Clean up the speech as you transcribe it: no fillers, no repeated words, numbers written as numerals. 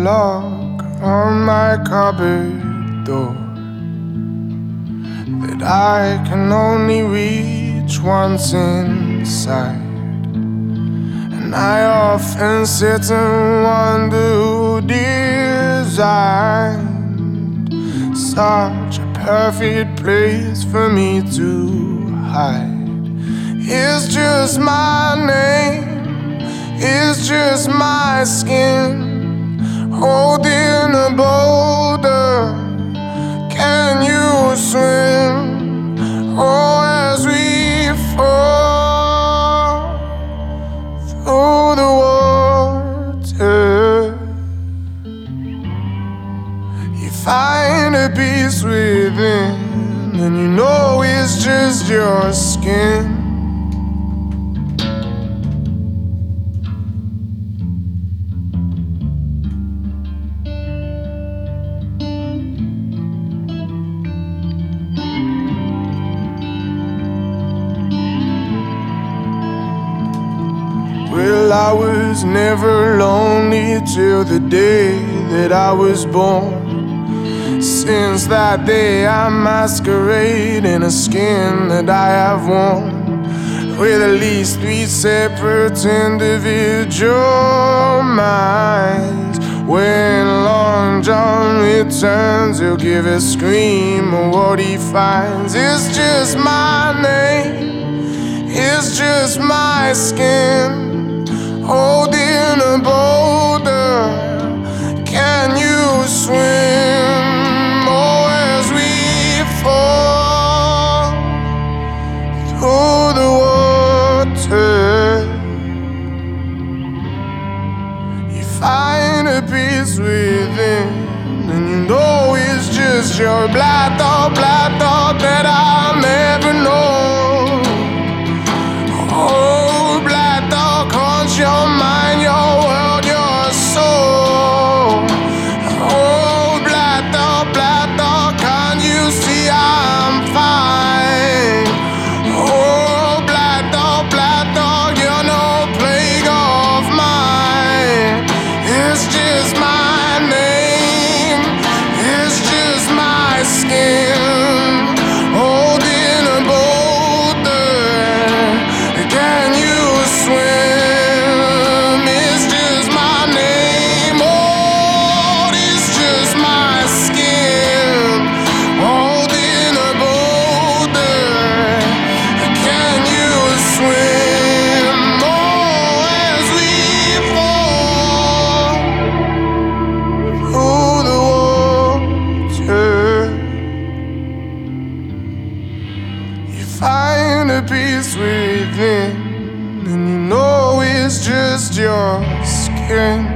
lock on my cupboard door that I can only reach once inside. And I often sit and wonder who designed such a perfect place for me to hide. It's just my name, it's just my skin holding a boulder. Can you swim? Oh, as we fall through the water, you find a peace within, and you know it's just your skin. Well, I was never lonely till the day that I was born. Since that day I masquerade in a skin that I have worn, with at least 3 separate individual minds. When Long John returns, he'll give a scream of what he finds. It's just my name, it's just my skin holding a boulder. Can you swim? Oh, as we fall through the water, you find a peace within, and you know it's just your black dog that I'll never know. Oh, black dog haunts your mind, your world, your soul. Oh, black dog, can't you see I'm fine? Oh, black dog, you're no plague of mine. It's just my name, it's just my skin holding a boulder. Can you swim? It's just my name. Oh, it's just my skin holding a boulder. Can you swim? Oh, as we fall through the water, you find a peace within, and you know it's just your skin.